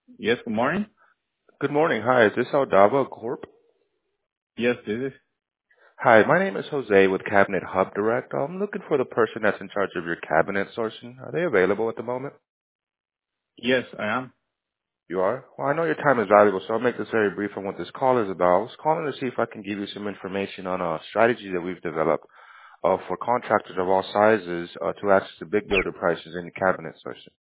Yes, good morning. Good morning. Hi, is this Aldava Corp? Yes, this is. Hi, my name is Jose with Cabinet Hub Direct. I'm looking for the person that's in charge of your cabinet sourcing. Are they available at the moment? Yes, I am. You are? Well, I know your time is valuable, so I'll make this very brief on what this call is about. I was calling to see if I can give you some information on a strategy that we've developed for contractors of all sizes to access the big builder prices in the cabinet sourcing.